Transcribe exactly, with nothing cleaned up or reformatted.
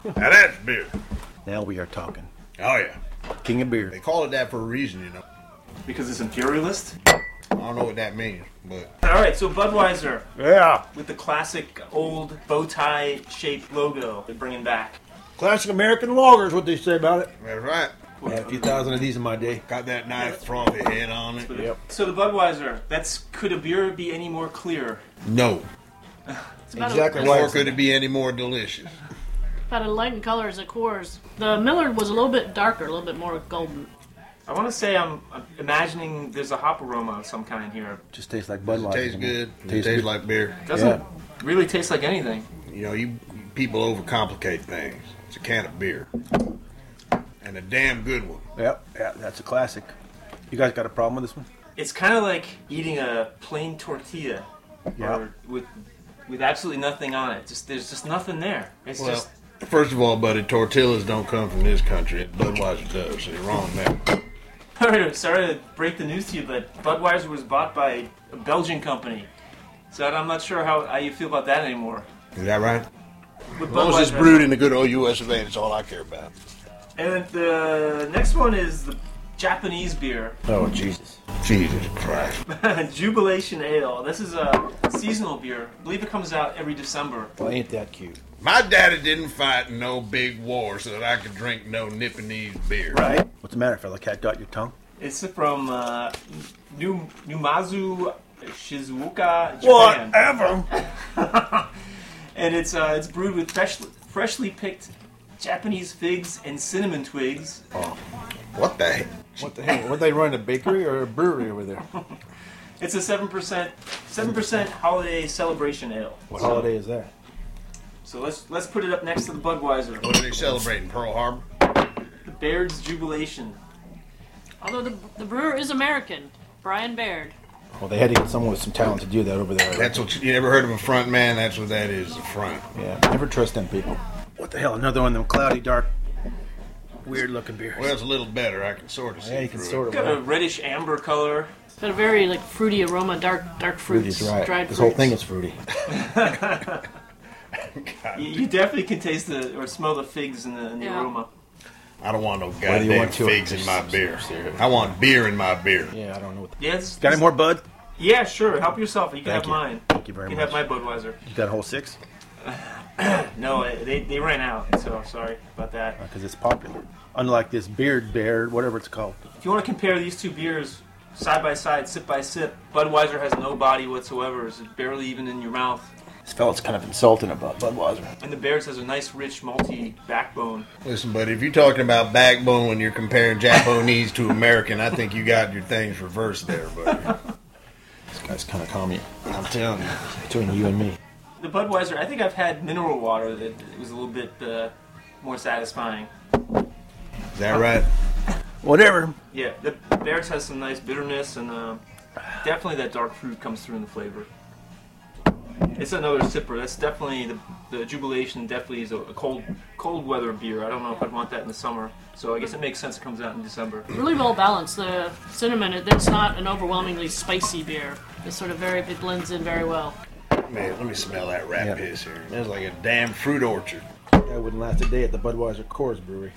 Now that's beer. Now we are talking. Oh yeah. King of beer. They call it that for a reason, you know. Because it's imperialist? I don't know what that means, but... Alright, so Budweiser. Yeah. With the classic old bow tie shaped logo they're bringing back. Classic American lager is what they say about it. That's right. I had a few thousand of these in my day. Got that nice frothy head on it. Yep. So the Budweiser, that's could a beer be any more clear? No. Exactly Nor right. could it be any more delicious. About a light in color as a Coors. The Miller was a little bit darker, a little bit more golden. I want to say I'm, I'm imagining there's a hop aroma of some kind here. Just tastes like Budweiser. Tastes good. It Tastes tastes good. like beer. It doesn't Yeah. really taste like anything. You know, you, you people overcomplicate things. It's a can of beer. And a damn good one. Yep. Yeah, that's a classic. You guys got a problem with this one? It's kind of like eating a plain tortilla, Yeah. or with with absolutely nothing on it. Just there's just nothing there. It's Well, just first of all, buddy, tortillas don't come from this country. Budweiser does. So you're wrong there. sorry to break the news to you, but Budweiser was bought by a Belgian company. So I'm not sure how, how you feel about that anymore. Is that right? With As long as it's Budweiser- brewed in the good old U S of A, that's all I care about. And then the next one is the Japanese beer, Oh, Jesus. Jesus Christ. Jubilation Ale. This is a seasonal beer. I believe it comes out every December. Well, ain't that cute. My daddy didn't fight in no big war so that I could drink no Nipponese beer. Right. What's the matter, fella? Cat got your tongue? It's from uh, New Numazu, Shizuoka, Japan. Whatever. And it's uh, it's brewed with fresh, freshly picked Japanese figs and cinnamon twigs. What the heck? What the hell? What they run, a bakery or a brewery over there? It's a seven percent seven percent holiday celebration ale. What holiday is that? So let's let's put it up next to the Budweiser. What are they celebrating? Pearl Harbor? The Baird's Jubilation. Although the, the brewer is American, Brian Baird. Well, they had to get someone with some talent to do that over there. That's what you, you never heard of a front man? That's what that is, a front. Yeah, never trust them people. What the hell? Another one of them cloudy, dark, weird-looking beers. Well, it's a little better. I can sort of see yeah, you through can it. sort of. Got a reddish amber color. It's got a very like fruity aroma, dark dark fruits, Fruity's right. dried This fruits. whole thing is fruity. You, you definitely can taste the or smell the figs in the, in the Yeah. aroma. I don't want no do you goddamn want to? figs in my beer. I want beer in my beer. Yeah, I don't know what. The... Yeah, it's, Got any more, Bud? Yeah, sure. Help yourself. You can Thank have you. mine. Thank you very You can much. have my Budweiser. You got a whole six? No, they, they ran out, so sorry about that. Because it's popular. Unlike this Beard Bear, whatever it's called. If you want to compare these two beers side by side, sip by sip, Budweiser has no body whatsoever. It's barely even in your mouth. This fella's kind of insulting about Budweiser. And the Baird's has a nice, rich, malty backbone. Listen, buddy, if you're talking about backbone when you're comparing Japanese to American, I think you got your things reversed there, buddy. This guy's kind of commie. I'm telling you. Between you and me. The Budweiser, I think I've had mineral water that was a little bit uh, more satisfying. Is that right? Whatever. Yeah, the Baird's has some nice bitterness, and uh, definitely that dark fruit comes through in the flavor. It's another sipper. That's definitely the, the Jubilation. Definitely is a, a cold cold weather beer. I don't know if I'd want that in the summer. So I guess it makes sense it comes out in December. Really well balanced. The cinnamon, it, it's not an overwhelmingly spicy beer. It's sort of very, it blends in very well. Man, let me smell that rat Yeah. piss here. It's like a damn fruit orchard. That wouldn't last a day at the Budweiser Coors Brewery.